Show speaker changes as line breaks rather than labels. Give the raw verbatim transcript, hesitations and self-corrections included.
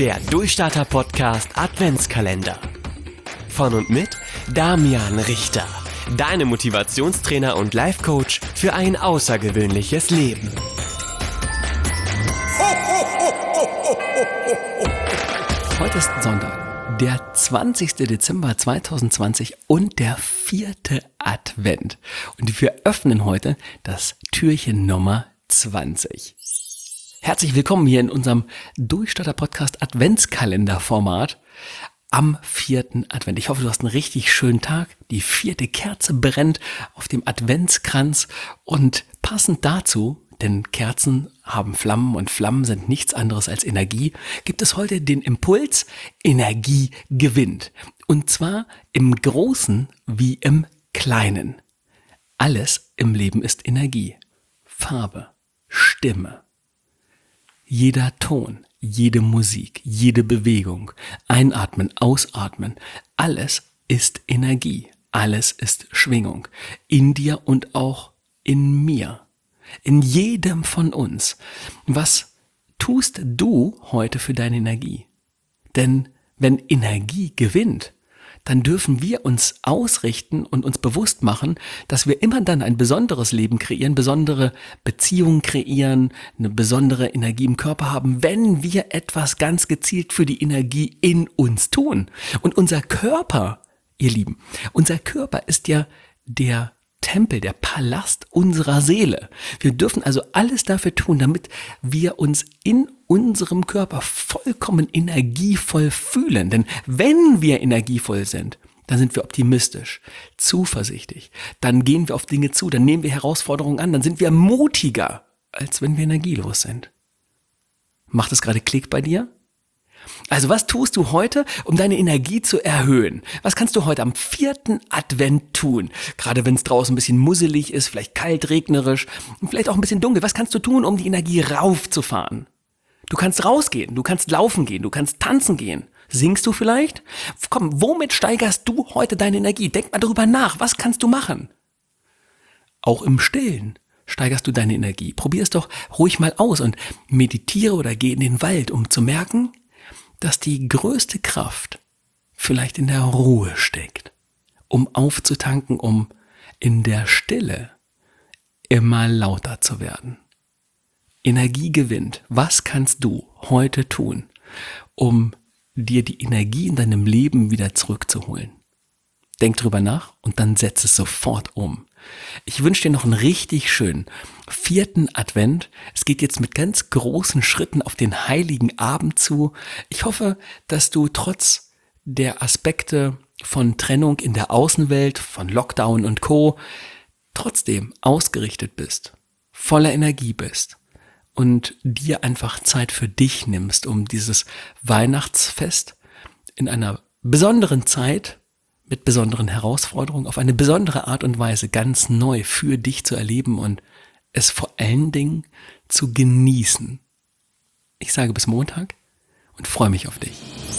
Der Durchstarter-Podcast Adventskalender. Von und mit Damian Richter. Deine Motivationstrainer und Life-Coach für ein außergewöhnliches Leben.
Heute ist Sonntag, der zwanzigster Dezember zweitausendzwanzig und der vierte Advent. Und wir öffnen heute das Türchen Nummer zwanzig. Herzlich willkommen hier in unserem Durchstarter-Podcast Adventskalender-Format am vierten Advent. Ich hoffe, du hast einen richtig schönen Tag. Die vierte Kerze brennt auf dem Adventskranz und passend dazu, denn Kerzen haben Flammen und Flammen sind nichts anderes als Energie, gibt es heute den Impuls, Energie gewinnt. Und zwar im Großen wie im Kleinen. Alles im Leben ist Energie. Farbe, Stimme. Jeder Ton, jede Musik, jede Bewegung, einatmen, ausatmen, alles ist Energie, alles ist Schwingung, in dir und auch in mir, in jedem von uns. Was tust du heute für deine Energie? Denn wenn Energie gewinnt, dann dürfen wir uns ausrichten und uns bewusst machen, dass wir immer dann ein besonderes Leben kreieren, besondere Beziehungen kreieren, eine besondere Energie im Körper haben, wenn wir etwas ganz gezielt für die Energie in uns tun. Und unser Körper, ihr Lieben, unser Körper ist ja der Tempel, der Palast unserer Seele. Wir dürfen also alles dafür tun, damit wir uns in unserem Körper vollkommen energievoll fühlen. Denn wenn wir energievoll sind, dann sind wir optimistisch, zuversichtlich. Dann gehen wir auf Dinge zu, dann nehmen wir Herausforderungen an, dann sind wir mutiger, als wenn wir energielos sind. Macht es gerade Klick bei dir? Also was tust du heute, um deine Energie zu erhöhen? Was kannst du heute am vierten Advent tun? Gerade wenn es draußen ein bisschen musselig ist, vielleicht kalt, regnerisch, vielleicht auch ein bisschen dunkel. Was kannst du tun, um die Energie raufzufahren? Du kannst rausgehen, du kannst laufen gehen, du kannst tanzen gehen. Singst du vielleicht? Komm, womit steigerst du heute deine Energie? Denk mal darüber nach, was kannst du machen? Auch im Stillen steigerst du deine Energie. Probier es doch ruhig mal aus und meditiere oder geh in den Wald, um zu merken, dass die größte Kraft vielleicht in der Ruhe steckt, um aufzutanken, um in der Stille immer lauter zu werden. Energie gewinnt. Was kannst du heute tun, um dir die Energie in deinem Leben wieder zurückzuholen? Denk drüber nach und dann setz es sofort um. Ich wünsche dir noch einen richtig schönen vierten Advent. Es geht jetzt mit ganz großen Schritten auf den heiligen Abend zu. Ich hoffe, dass du trotz der Aspekte von Trennung in der Außenwelt, von Lockdown und Co. trotzdem ausgerichtet bist, voller Energie bist und dir einfach Zeit für dich nimmst, um dieses Weihnachtsfest in einer besonderen Zeit mit besonderen Herausforderungen auf eine besondere Art und Weise ganz neu für dich zu erleben und es vor allen Dingen zu genießen. Ich sage bis Montag und freue mich auf dich.